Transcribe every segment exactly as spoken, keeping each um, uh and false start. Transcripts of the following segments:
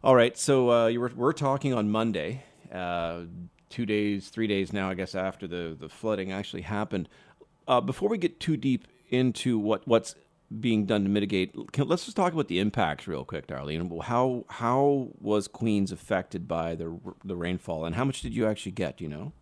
All right, so uh, you were, we're talking on Monday, uh, two days, three days now, I guess, after the, the flooding actually happened. Uh, before we get too deep into what, what's being done to mitigate, can, let's just talk about the impacts real quick, Darlene. How how was Queens affected by the the rainfall, and how much did you actually get? Do you know?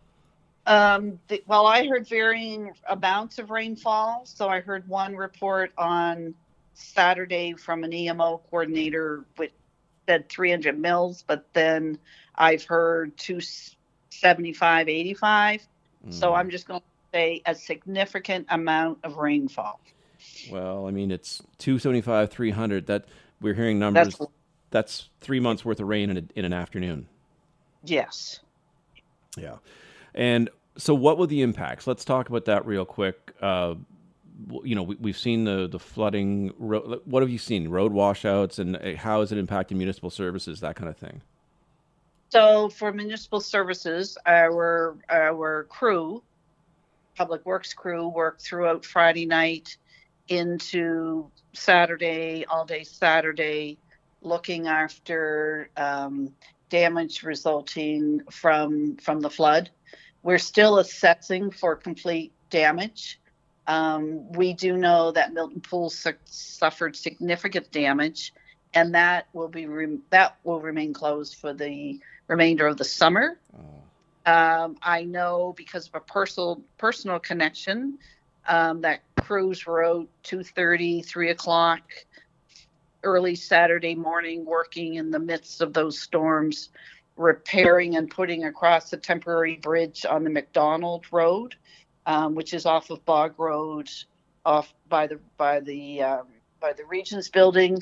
Um, the, well, I heard varying amounts of rainfall. So I heard one report on Saturday from an E M O coordinator which said three hundred mils, but then I've heard two seventy-five, eighty-five. So Mm. I'm just going to say a significant amount of rainfall. Well, I mean, it's two seventy five, three hundred. That we're hearing That's numbers. That's three months worth of rain in, a, in an afternoon. yes. Yeah. And so, what were the impacts? Let's talk about that real quick. Uh, you know, we, we've seen the the flooding. Ro- what have you seen? Road washouts, and uh, how is it impacting municipal services? That kind of thing. So for municipal services, our our crew, public works crew, worked throughout Friday night into Saturday, all day Saturday, looking after um, damage resulting from from the flood. We're still assessing for complete damage. Um, we do know that Milton Pool su- suffered significant damage, and that will be re- that will remain closed for the remainder of the summer. Oh. Um, I know because of a personal personal connection um, that crews were out two thirty, three o'clock early Saturday morning, working in the midst of those storms, repairing and putting across a temporary bridge on the McDonald Road, um, which is off of Bog Road, off by the by the um, by the Regents Building.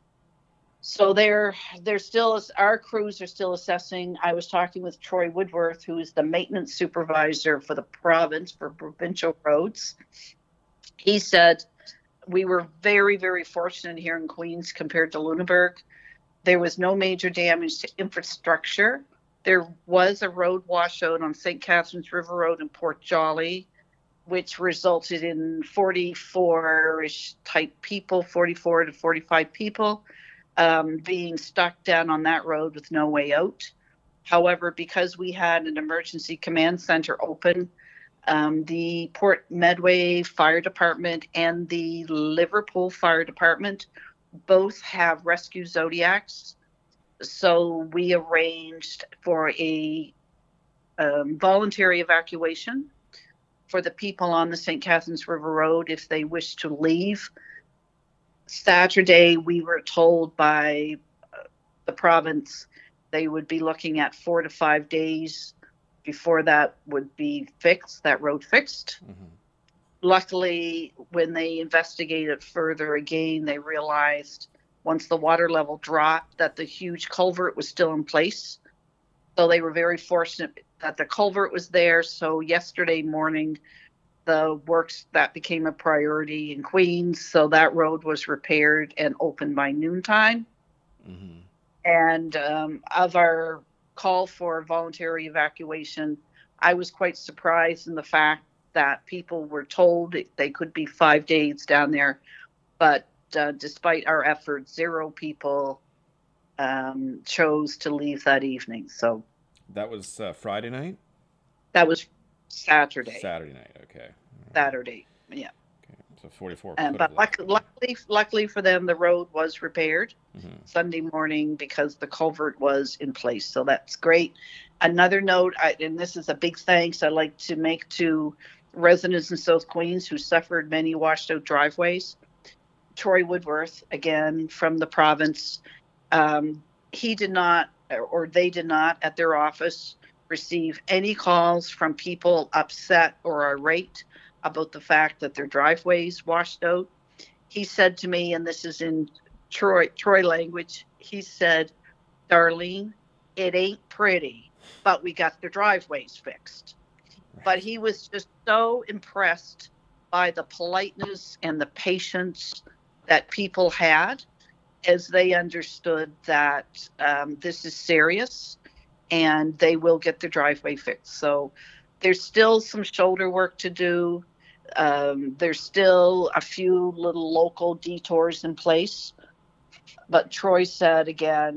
So they're they're still our crews are still assessing. I was talking with Troy Woodworth, who is the maintenance supervisor for the province for provincial roads. He said we were very, very fortunate here in Queens compared to Lunenburg. There was no major damage to infrastructure. There was a road washout on Saint Catharines River Road in Port Jolly, which resulted in forty-four-ish type people, forty-four to forty-five people um, being stuck down on that road with no way out. However, because we had an emergency command center open, um, the Port Medway Fire Department and the Liverpool Fire Department both have rescue Zodiacs. So we arranged for a um, voluntary evacuation for the people on the Saint Catharines River Road if they wish to leave. Saturday, we were told by uh, the province they would be looking at four to five days before that would be fixed, that road fixed. Mm-hmm. Luckily, when they investigated further again, they realized once the water level dropped that the huge culvert was still in place. So they were very fortunate that the culvert was there. So yesterday morning, the works that became a priority in Queens. So that road was repaired and opened by noontime. Mm-hmm. And um, of our call for voluntary evacuation, I was quite surprised in the fact that people were told they could be five days down there. But uh, despite our efforts, zero people um, chose to leave that evening. So that was uh, Friday night? That was Saturday. Saturday night, okay. Saturday, yeah. Okay. So forty-four. Uh, but luckily, luckily, luckily for them, the road was repaired mm-hmm. Sunday morning because the culvert was in place. So that's great. Another note, I, and this is a big thanks I'd like to make to residents in South Queens who suffered many washed out driveways. Troy Woodworth, again, from the province, um, he did not, or they did not, at their office, receive any calls from people upset or irate about the fact that their driveways washed out. He said to me, and this is in Troy, Troy language, he said, Darlene, it ain't pretty, but we got the driveways fixed. Right. But he was just so impressed by the politeness and the patience that people had as they understood that um, this is serious and they will get their driveway fixed. So there's still some shoulder work to do. Um, there's still a few little local detours in place. But Troy said, again,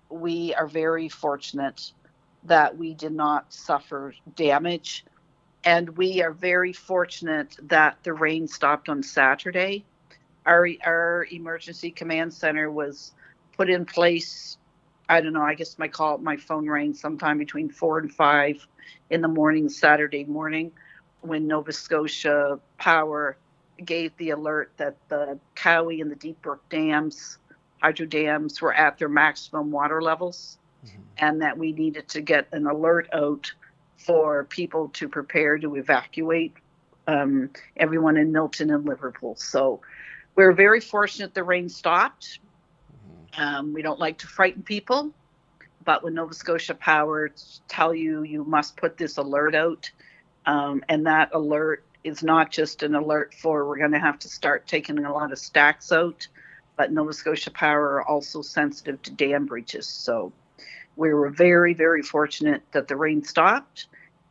we are very fortunate that we did not suffer damage. And we are very fortunate that the rain stopped on Saturday. Our, our emergency command center was put in place. I don't know, I guess my call, my phone rang sometime between four and five in the morning, Saturday morning, when Nova Scotia Power gave the alert that the Cowie and the Deep Brook dams, hydro dams, were at their maximum water levels, mm-hmm. and that we needed to get an alert out for people to prepare to evacuate um, everyone in Milton and Liverpool. So we're very fortunate the rain stopped. Mm-hmm. Um, we don't like to frighten people, but when Nova Scotia Power tell you you must put this alert out, um, and that alert is not just an alert for we're going to have to start taking a lot of stacks out, but Nova Scotia Power are also sensitive to dam breaches. So we were very, very fortunate that the rain stopped,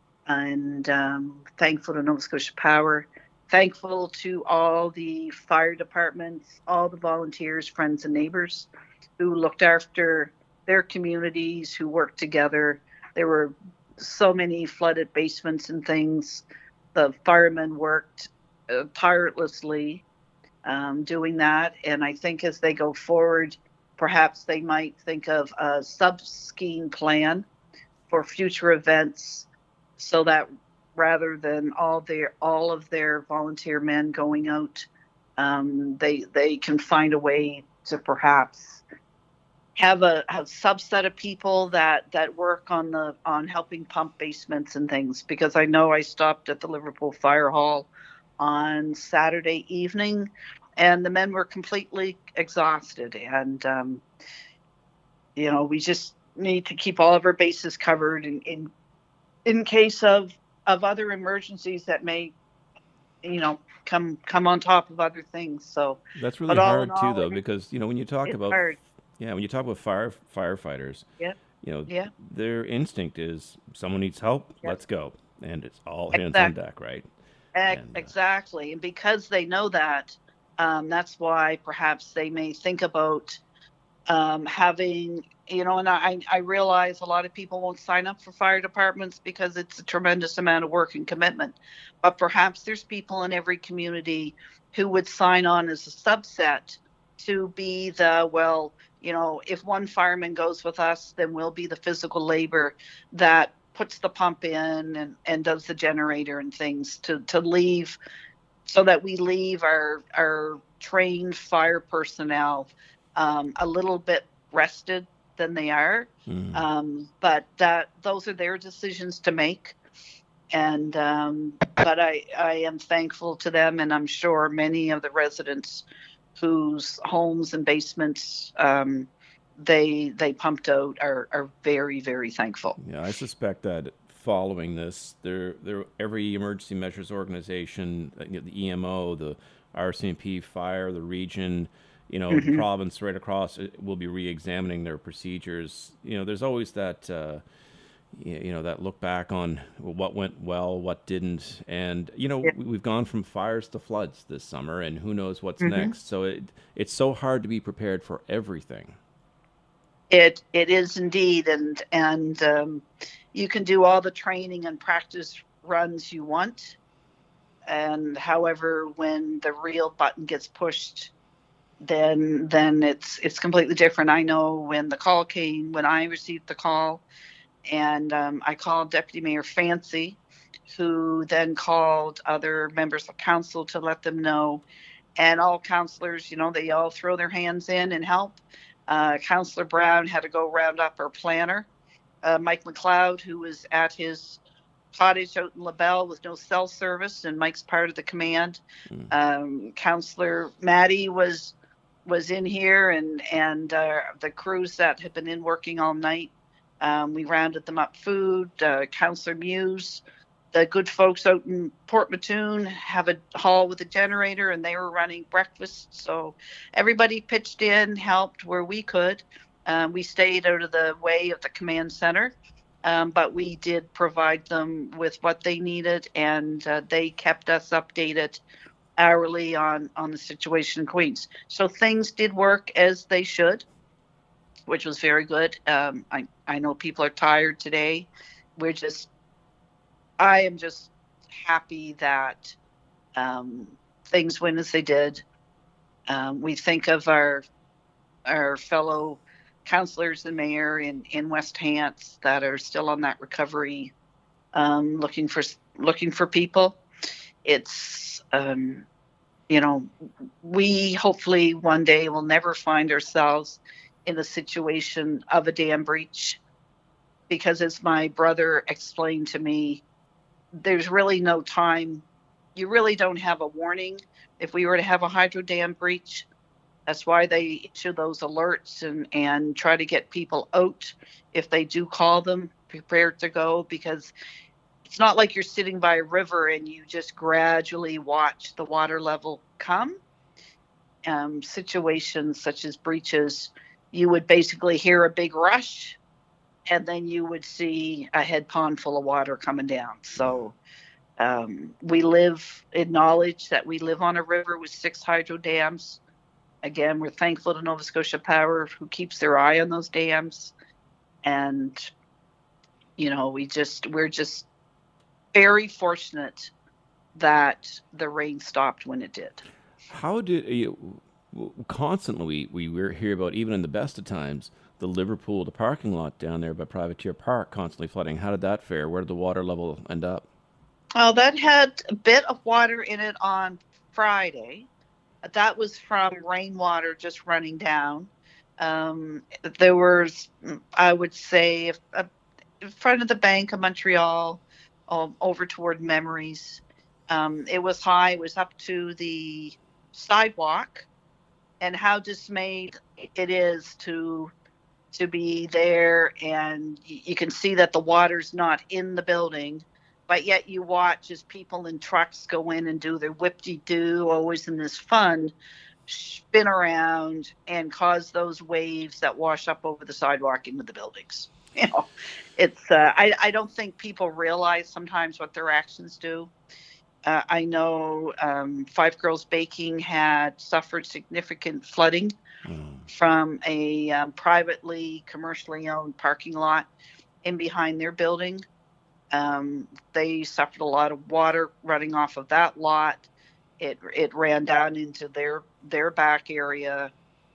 and um, thankful to Nova Scotia Power, thankful to all the fire departments, all the volunteers, friends and neighbors who looked after their communities, who worked together. There were so many flooded basements and things. The firemen worked uh, tirelessly um, doing that. And I think as they go forward, perhaps they might think of a sub-skiing plan for future events, so that rather than all their all of their volunteer men going out, um, they they can find a way to perhaps have a, a subset of people that that work on the on helping pump basements and things. Because I know I stopped at the Liverpool Fire Hall on Saturday evening, and the men were completely exhausted. And, um, you know, we just need to keep all of our bases covered in in, in case of, of other emergencies that may, you know, come come on top of other things. So that's really hard too, though, because, you know, when you talk about hard. yeah, when you talk about fire firefighters, yeah. you know, yeah. their instinct is someone needs help, yeah. let's go, and it's all hands exactly. on deck, right? And, uh, exactly, and because they know that, um, that's why perhaps they may think about um, having, you know, and I, I realize a lot of people won't sign up for fire departments because it's a tremendous amount of work and commitment. But perhaps there's people in every community who would sign on as a subset to be the, well, you know, if one fireman goes with us, then we'll be the physical labor that puts the pump in and, and does the generator and things to, to leave, so that we leave our, our trained fire personnel um, a little bit rested than they are. Mm. Um, but that those are their decisions to make. And um, but I, I am thankful to them, and I'm sure many of the residents whose homes and basements um, they they pumped out are, are very, very thankful. Yeah, I suspect that following this, there there every emergency measures organization, you know, the E M O, the R C M P, fire, the region, you know, mm-hmm. the province right across will be re-examining their procedures. You know, there's always that. Uh, you know, that look back on what went well, what didn't. And, you know, yeah. we've gone from fires to floods this summer, and who knows what's mm-hmm. next. So it it's so hard to be prepared for everything. It It is indeed. And, and um, you can do all the training and practice runs you want. And however, when the real button gets pushed, then then it's it's completely different. I know when the call came, when I received the call, and um, I called Deputy Mayor Fancy, who then called other members of council to let them know. And all councillors, you know, they all throw their hands in and help. Uh, Councillor Brown had to go round up our planner, uh, Mike McLeod, who was at his cottage out in LaBelle with no cell service, and Mike's part of the command. Mm. Um, Councillor Maddie was was in here, and, and uh, the crews that had been in working all night. Um, we rounded them up food. Uh, Councillor Muse, the good folks out in Port Mattoon have a hall with a generator, and they were running breakfast. So everybody pitched in, helped where we could. Um, we stayed out of the way of the command center, um, but we did provide them with what they needed, and uh, they kept us updated hourly on, on the situation in Queens. So things did work as they should. which was very good. Um, I, I know people are tired today. We're just, I am just happy that um, things went as they did. Um, we think of our our fellow councillors and mayor in, in West Hants that are still on that recovery, um, looking for looking for people. It's um, you know, we hopefully one day will never find ourselves in a situation of a dam breach, because as my brother explained to me, there's really no time. You really don't have a warning if we were to have a hydro dam breach. That's why they issue those alerts and, and try to get people out if they do call them, prepared to go, because it's not like you're sitting by a river and you just gradually watch the water level come. Um, situations such as breaches, you would basically hear a big rush and then you would see a head pond full of water coming down. So um, we live in knowledge that we live on a river with six hydro dams. Again, we're thankful to Nova Scotia Power, who keeps their eye on those dams. And, you know, we just, we're just very fortunate that the rain stopped when it did. How did you, constantly we, we hear about, even in the best of times, the Liverpool, the parking lot down there by Privateer Park constantly flooding. How did that fare? Where did the water level end up? Oh, that had a bit of water in it on Friday. That was from rainwater just running down. Um, there was, I would say, uh, in front of the Bank of Montreal, um, over toward Memories. Um, it was high. It was up to the sidewalk. And how dismayed it is to to be there, and you can see that the water's not in the building, but yet you watch as people in trucks go in and do their whip-de-doo, always in this fun, spin around and cause those waves that wash up over the sidewalk into the buildings. You know, it's uh, I, I don't think people realize sometimes what their actions do. Uh, I know um, Five Girls Baking had suffered significant flooding mm. from a um, privately, commercially owned parking lot in behind their building. Um, they suffered a lot of water running off of that lot. It it ran down into their their back area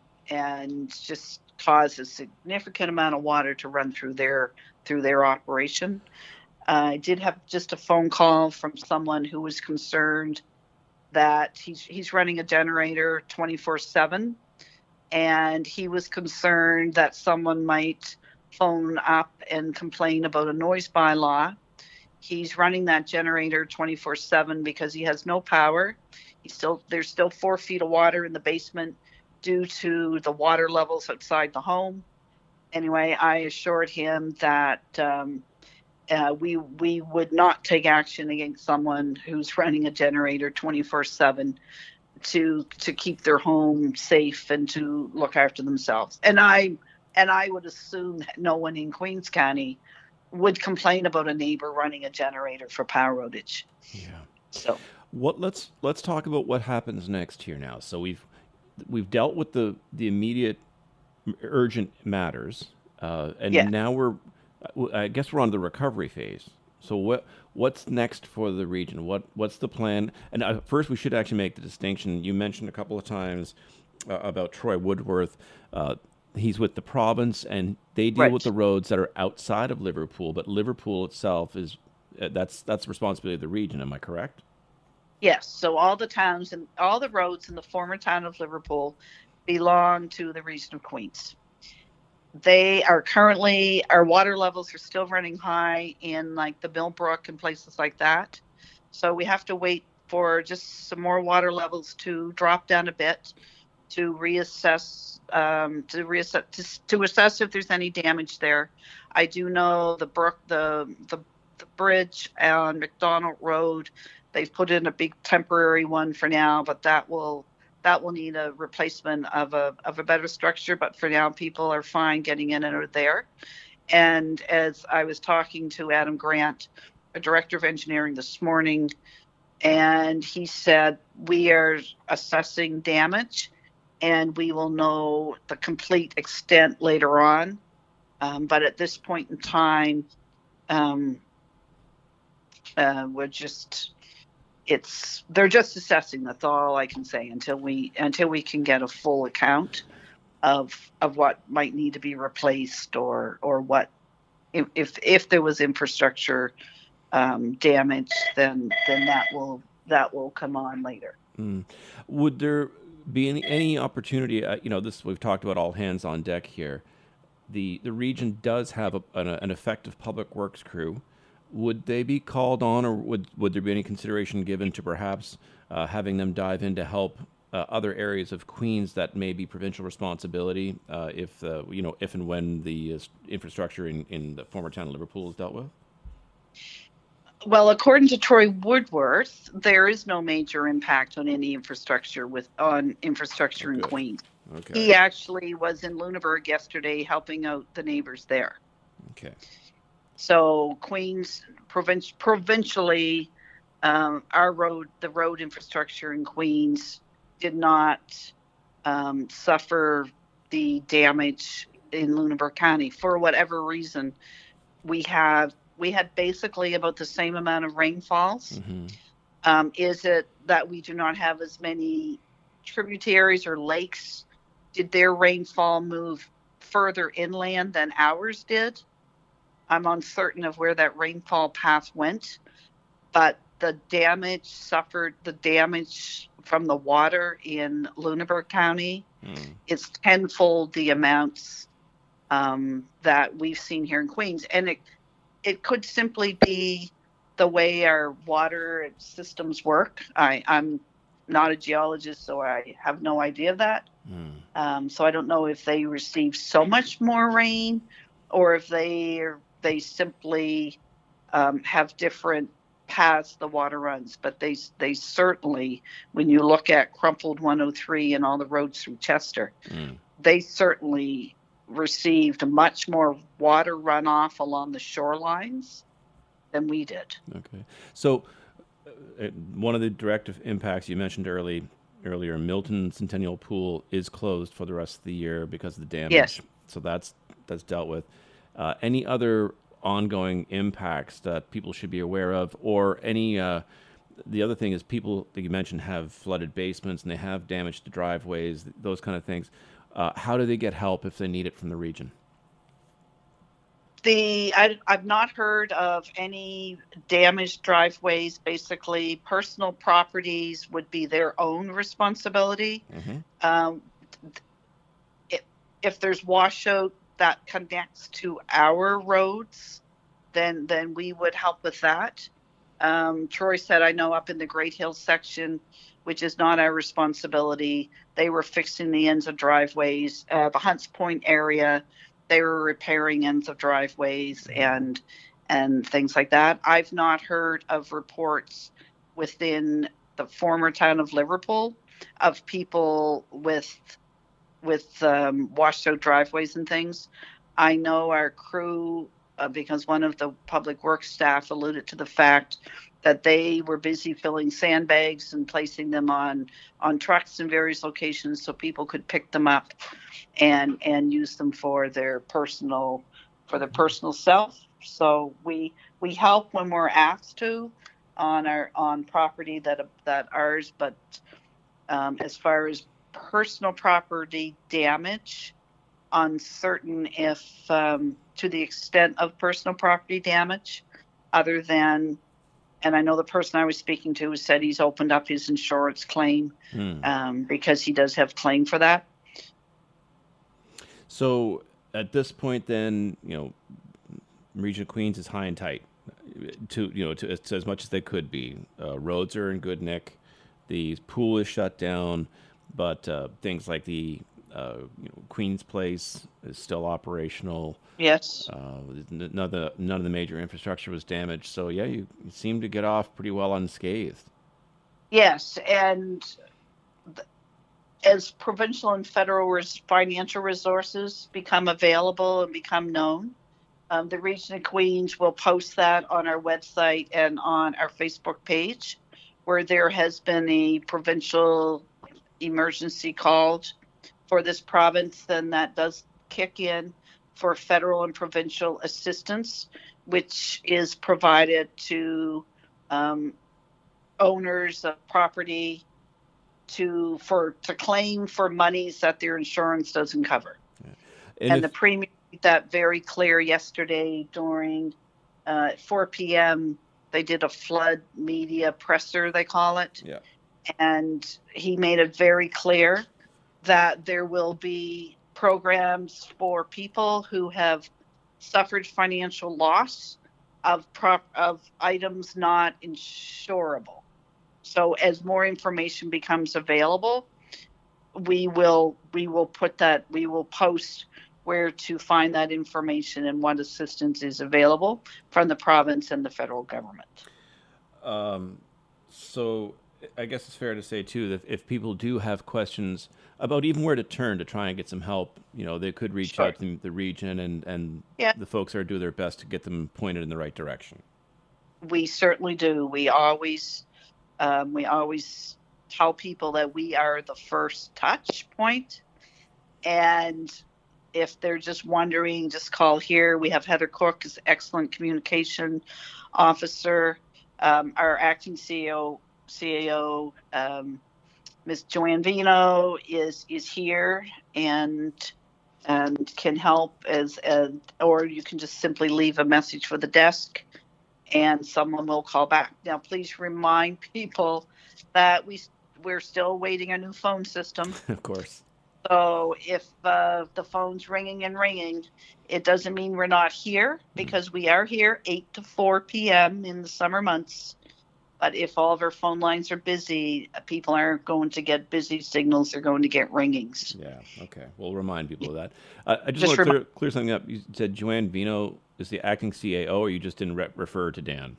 and just caused a significant amount of water to run through their through their operation. Uh, I did have just a phone call from someone who was concerned that he's he's running a generator twenty-four seven, and he was concerned that someone might phone up and complain about a noise bylaw. He's running that generator twenty-four seven because he has no power. He's still there's still four feet of water in the basement due to the water levels outside the home. Anyway, I assured him that um, uh, we we would not take action against someone who's running a generator twenty-four seven to to keep their home safe and to look after themselves. And I and I would assume that no one in Queens County would complain about a neighbor running a generator for power outage. Yeah. So what let's let's talk about what happens next here now. So we've we've dealt with the the immediate urgent matters, uh, and yeah. now we're I guess we're on the recovery phase. So what what's next for the region? What what's the plan? And uh, first, we should actually make the distinction. You mentioned a couple of times uh, about Troy Woodworth. Uh, he's with the province, and they deal right. with the roads that are outside of Liverpool. But Liverpool itself is uh, that's that's the responsibility of the region. Am I correct? Yes. So all the towns and all the roads in the former town of Liverpool belong to the region of Queens. They are currently, our water levels are still running high in like the Millbrook and places like that. So we have to wait for just some more water levels to drop down a bit to reassess, um, to reassess, to, to assess if there's any damage there. I do know the brook, the, the, the bridge on McDonald Road, they've put in a big temporary one for now, but that will That will need a replacement of a of a better structure, but for now, people are fine getting in and out of there. And as I was talking to Adam Grant, a director of engineering this morning, and he said we are assessing damage, and we will know the complete extent later on. Um, but at this point in time, um, uh, we're just it's they're just assessing. That's all I can say until we until we can get a full account of of what might need to be replaced, or or what if if, if there was infrastructure um, damage, then then that will that will come on later. Mm. Would there be any, any opportunity? Uh, you know, this we've talked about all hands on deck here. The the region does have a, an, an effective public works crew. Would they be called on, or would would there be any consideration given to perhaps uh, having them dive in to help uh, other areas of Queens that may be provincial responsibility, uh, if uh, you know, if and when the uh, infrastructure in, in the former town of Liverpool is dealt with? Well, according to Troy Woodworth, there is no major impact on any infrastructure with on infrastructure Oh, in good. Queens. Okay. He actually was in Lunenburg yesterday helping out the neighbors there. Okay. So Queens, province, provincially, um, our road, the road infrastructure in Queens did not um, suffer the damage in Lunenburg County. For whatever reason, we have we had basically about the same amount of rainfalls. Mm-hmm. Um, is it that we do not have as many tributaries or lakes? Did their rainfall move further inland than ours did? I'm uncertain of where that rainfall path went, but the damage suffered, the damage from the water in Lunenburg County, mm. is tenfold the amounts um, that we've seen here in Queens. And it, it could simply be the way our water systems work. I, I'm not a geologist, so I have no idea of that. Mm. Um, so I don't know if they receive so much more rain, or if they they simply um, have different paths the water runs. But they they certainly, when you look at Crumpled one oh three and all the roads through Chester, mm. they certainly received much more water runoff along the shorelines than we did. Okay. So uh, one of the direct impacts you mentioned early, earlier, Milton Centennial Pool is closed for the rest of the year because of the damage. Yes. So that's that's dealt with. Uh, any other ongoing impacts that people should be aware of, or any, uh, the other thing is people that you mentioned have flooded basements and they have damage to driveways, those kind of things. Uh, how do they get help if they need it from the region? The I, I've not heard of any damaged driveways. Basically, personal properties would be their own responsibility. Mm-hmm. Um, if, if there's washout that connects to our roads, then then we would help with that. Um, Troy said, I know up in the Great Hills section, which is not our responsibility, they were fixing the ends of driveways. Uh, the Hunts Point area, they were repairing ends of driveways and and things like that. I've not heard of reports within the former town of Liverpool of people with with um, washed out driveways and things. I know our crew, uh, because one of the public works staff alluded to the fact that they were busy filling sandbags and placing them on, on trucks in various locations so people could pick them up and and use them for their personal for their personal self. So we we help when we're asked to on our on property that that ours, but um, as far as personal property damage, uncertain if um, to the extent of personal property damage, other than, and I know the person I was speaking to said he's opened up his insurance claim mm. um, because he does have claim for that. So at this point, then, you know, Region of Queens is high and tight to, you know, to, to as much as they could be. Uh, roads are in good nick. The pool is shut down. But uh, things like the uh, you know, Queen's Place is still operational. Yes. Uh, none of the none of the major infrastructure was damaged. So yeah, you, you seem to get off pretty well unscathed. Yes, and th- as provincial and federal res- financial resources become available and become known, um, the Region of Queens will post that on our website and on our Facebook page, where there has been a provincial emergency called for this province, then that does kick in for federal and provincial assistance, which is provided to um, owners of property to for to claim for monies that their insurance doesn't cover. Yeah. And, and if, the Premier made that very clear yesterday during uh, four p.m. They did a flood media presser, they call it. Yeah. And he made it very clear that there will be programs for people who have suffered financial loss of prop of items not insurable. So as more information becomes available, we will we will put that we will post where to find that information and what assistance is available from the province and the federal government. Um, so I guess it's fair to say too that if people do have questions about even where to turn to try and get some help, you know, they could reach sure. out to the region, and and yeah. the folks are do their best to get them pointed in the right direction. We certainly do. We always um, we always tell people that we are the first touch point, and if they're just wondering, just call here. We have Heather Cook, is excellent communication officer. Um, our acting C A O, C A O um, Miz Joanne Vino is is here and and can help as, as or you can just simply leave a message for the desk and someone will call back. Now, please remind people that we we're still waiting a new phone system. Of course. So if uh, the phone's ringing and ringing, it doesn't mean we're not here, because we are here eight to four p.m. in the summer months. But if all of our phone lines are busy, people aren't going to get busy signals. They're going to get ringings. Yeah, okay. We'll remind people of that. Uh, I just, just want to remi- clear, clear something up. You said Joanne Vino is the acting C A O, or you just didn't re- refer to Dan?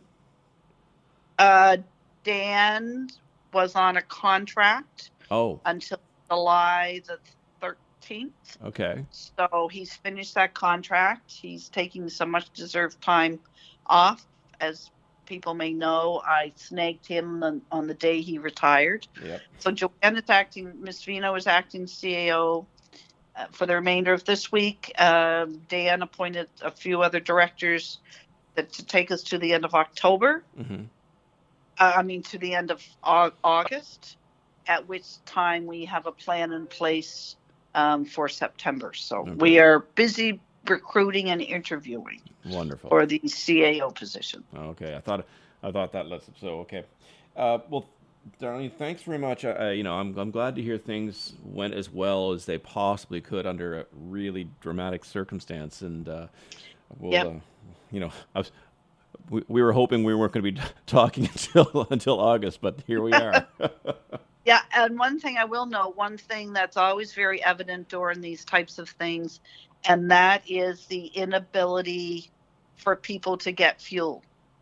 Uh, Dan was on a contract oh. until July the thirteenth. Okay. So he's finished that contract. He's taking some much deserved time off. As people may know, I snagged him on, on the day he retired. Yep. So Joanne is acting, Miz Vino is acting C A O uh, for the remainder of this week. Uh, Dan appointed a few other directors that, to take us to the end of October. Mm-hmm. Uh, I mean, to the end of au- August. At which time we have a plan in place um, for September. So okay. We are busy recruiting and interviewing. Wonderful. For the C A O position. Okay, I thought I thought that lets so okay. Uh, well, Darlene, thanks very much. Uh, you know, I'm I'm glad to hear things went as well as they possibly could under a really dramatic circumstance, and uh, we'll, yep. uh, you know, I was. We, we were hoping we weren't going to be talking until until August, but here we are. Yeah, and one thing I will know, one thing that's always very evident during these types of things, and that is the inability for people to get fuel.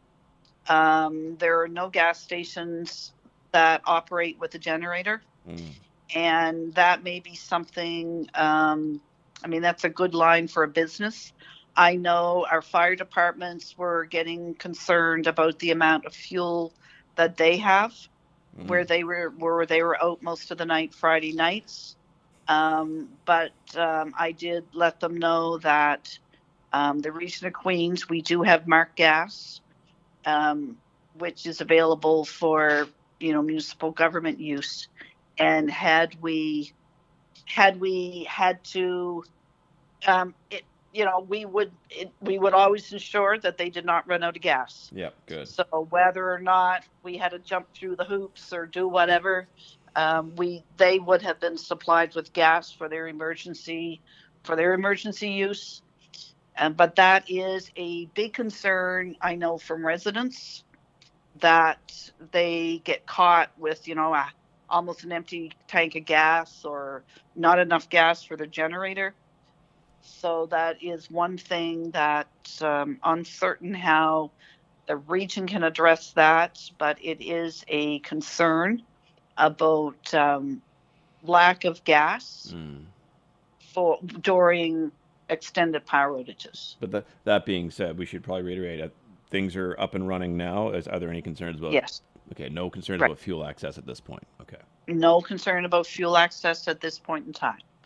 Um, there are no gas stations that operate with a generator, mm. and that may be something, um, I mean, that's a good line for a business. I know our fire departments were getting concerned about the amount of fuel that they have. Mm-hmm. Where they were, where they were out most of the night, Friday nights. Um, but um, I did let them know that um, the region of Queens, we do have Mark Gas, um, which is available for, you know, municipal government use. And had we, had we had to, um, it, you know, we would it, we would always ensure that they did not run out of gas. Yeah, good. So whether or not we had to jump through the hoops or do whatever, um, we they would have been supplied with gas for their emergency for their emergency use. And but that is a big concern, I know, from residents, that they get caught with, you know, a, almost an empty tank of gas or not enough gas for their generator. So that is one thing that um, uncertain how the region can address that, but it is a concern about um, lack of gas mm. for during extended power outages. But that that being said, we should probably reiterate that things are up and running now. Is, are there any concerns about? Yes. Okay, no concerns right. about fuel access at this point. Okay. No concern about fuel access at this point in time.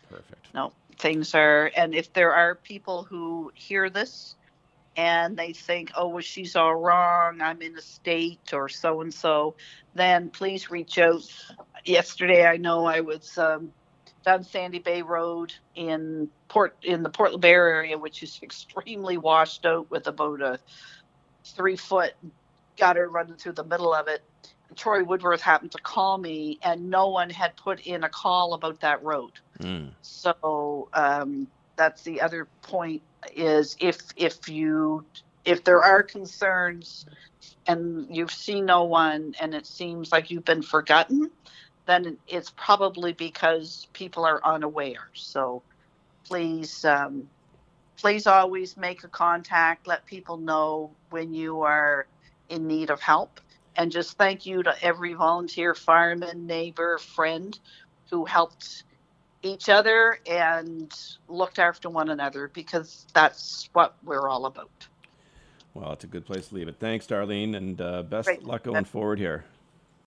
Perfect. No, things are, and if there are people who hear this and they think, oh, well, she's all wrong, I'm in a state or so and so, then please reach out. Yesterday, I know I was um, down Sandy Bay Road in Port in the Port LeBaire area, which is extremely washed out with about a three foot gutter running through the middle of it. Troy Woodworth happened to call me, and no one had put in a call about that road. Mm. So um, that's the other point: is if if you if there are concerns and you've seen no one, and it seems like you've been forgotten, then it's probably because people are unaware. So please, um, please always make a contact. Let people know when you are in need of help. And just thank you to every volunteer, fireman, neighbor, friend who helped each other and looked after one another, because that's what we're all about. Well, it's a good place to leave it. Thanks, Darlene, and uh, best Great. luck going forward here.